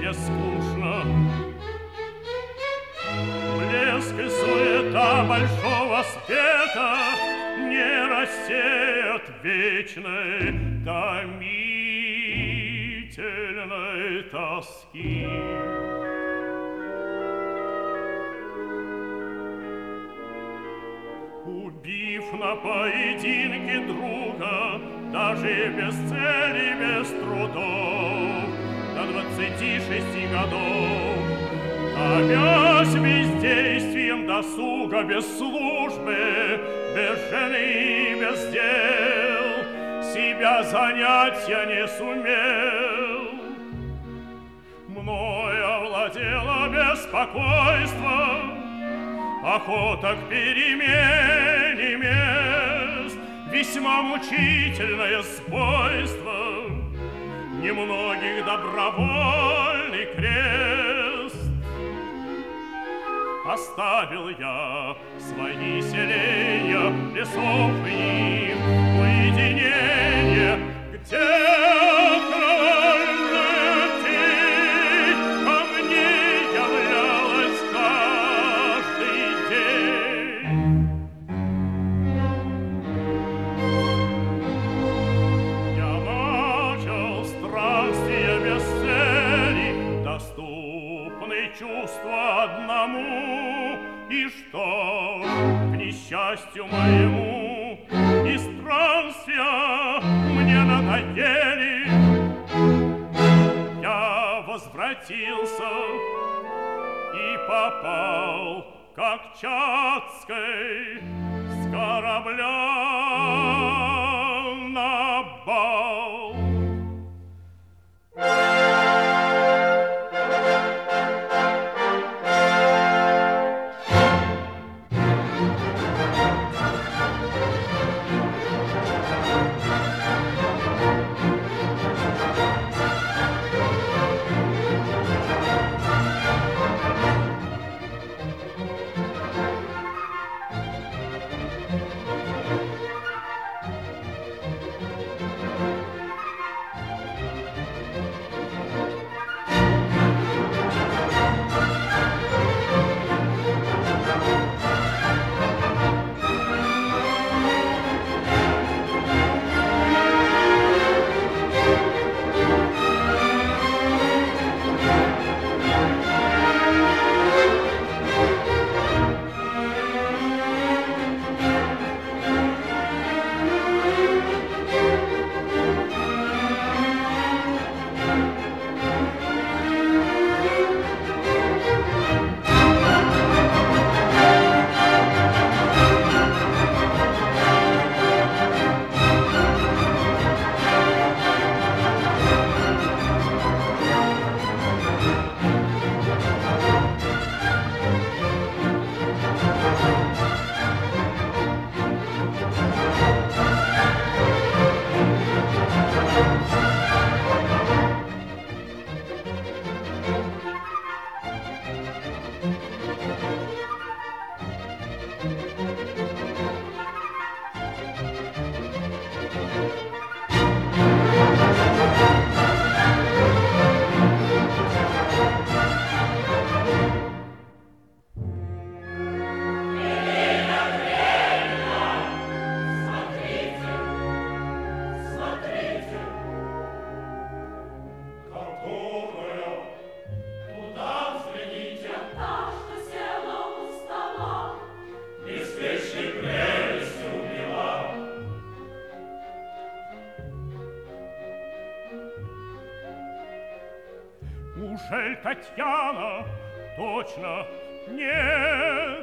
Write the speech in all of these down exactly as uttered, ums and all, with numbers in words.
тебе скучно. Блеск и суета большого света не рассеят вечной томительной тоски. Убив на поединке друга, даже без цели, без трудов, до двадцати шести годов, томясь бездействием досуга, без службы, без жены, без дел, себя занять я не сумел. Мною овладело беспокойство, охота к перемене мест, весьма мучительное свойство, немногих добровольный крест. Оставил я свои селения, лесов и уединение, где кровавая тень ко мне являлась каждый день. Я начал странствия без цели, доступны чувства одному. И что к несчастью моему и странствия мне надоели, я возвратился и попал, как Чацкой, с корабля на бал. Ужель Татьяна? Точно нет.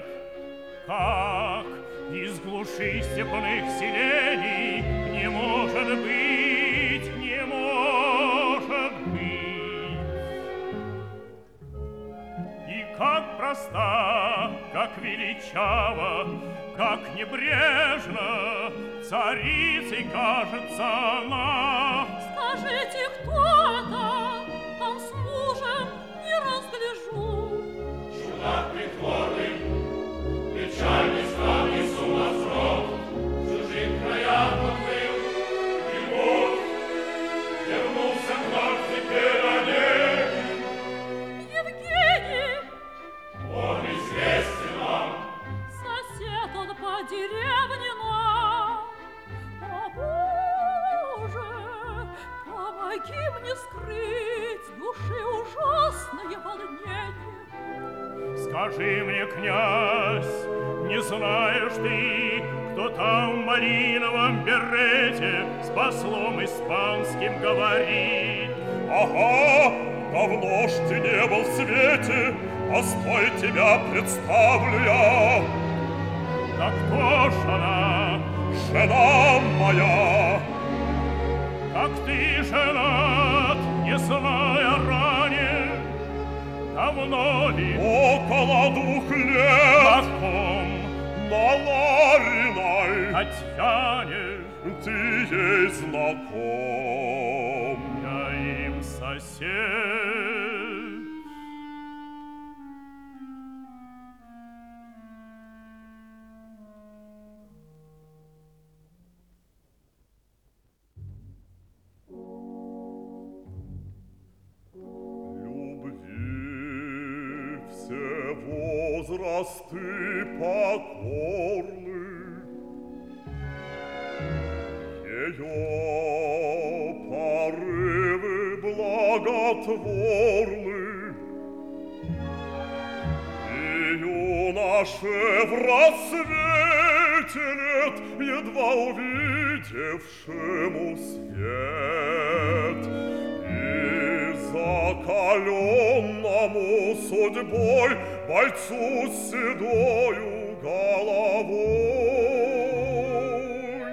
Как из глуши степных селений не может быть, не может быть. И как проста, как величава, как небрежна царицей кажется она. Скажите, кто это? Там с мужем не разгляжу. Чудак притворный, печальный, странный сумасброд, в чужих краях он был, и вот вернулся вновь теперь Олег. не скрыть души ужасное волнение. Скажи мне, князь, не знаешь ты, кто там в малиновом берете с послом испанским говорит? Ага, давно ж ты не был в свете, постой, тебя представлю я. Да кто ж она? Жена моя. Как ты женат, не зная ранее, давно ли? Около двух лет. На ком? На Лариной. Татьяне. Ты ей знаком. Я им сосед. Возрасты покорны, ее порывы благотворны, и юноше в рассвете лет, едва увидевшему свет, закаленному судьбой бойцу с седою головой.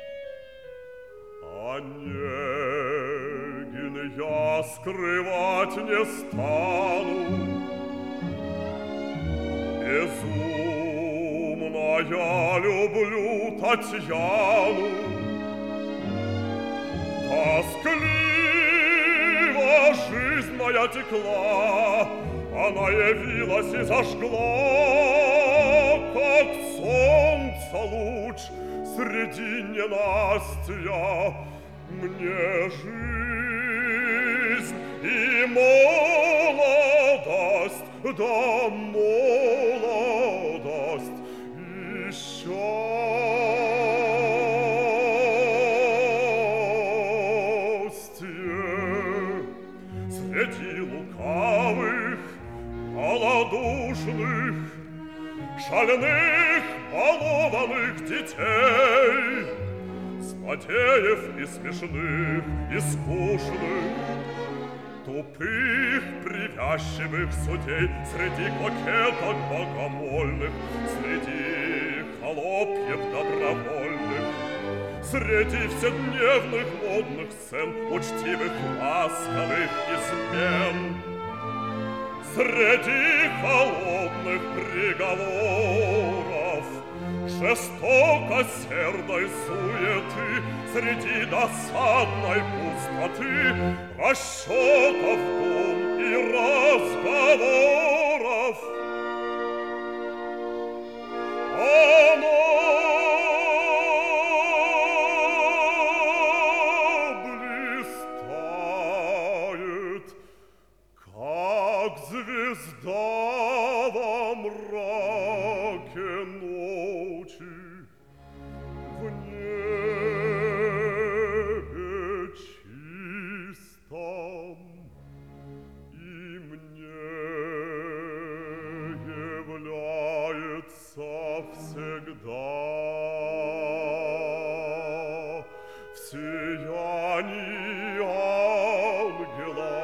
Онегин я скрывать не стану, безумно я люблю Татьяну. Тоскливо жизнь моя текла, она явилась и зажгла, как солнце луч среди ненастья, мне жизнь и молодость, да молодость и счастье. Среди лукавых, малодушных, шальных, балованных детей, злодеев и смешных, и скучных, тупых, привязчивых судей, среди кокеток богомольных, среди холопьев добровольных, среди вседневных модных сцен, учтивых, ласковых измен, среди холодных приговоров, жестокосердой суеты, среди досадной пустоты, расчетов дум и разговоров. Оно блистает, как звезда во мраке ночи, в небе чистом, и мне является всегда в сиянии ангела,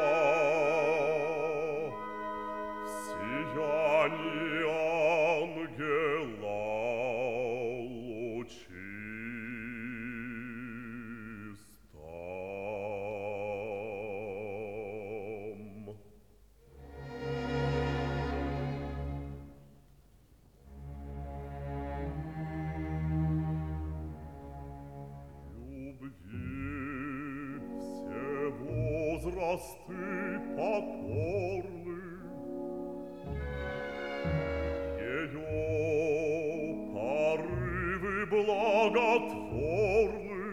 в сиянии ангела лучистом. Любви все возрасты покорны, ее порывы благотворны,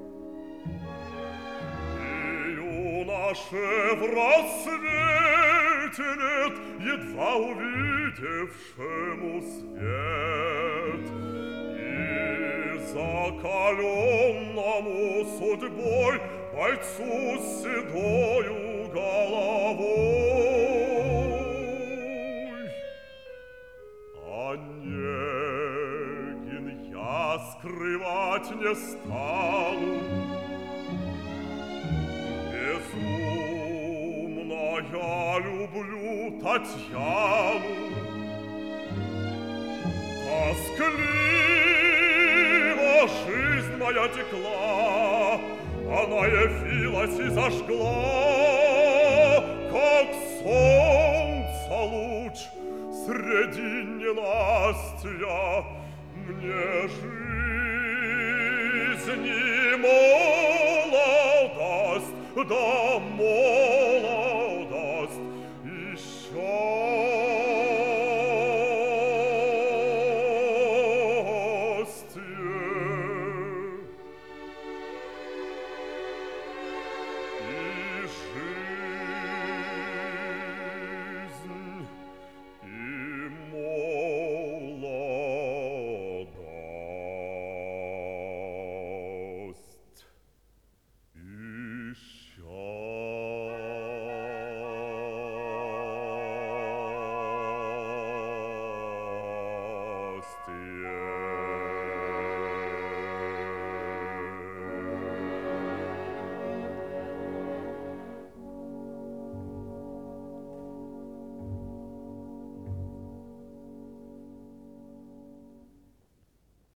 и юноше в рассвете лет, едва увидевшему свет, и закаленному судьбой бойцу с седою головой. Онегин я скрывать не стану, безумно я люблю Татьяну. Тоскливо жизнь моя текла, она явилась и зажгла, как солнце луч среди ненастья. Мне жизни молодость да молодость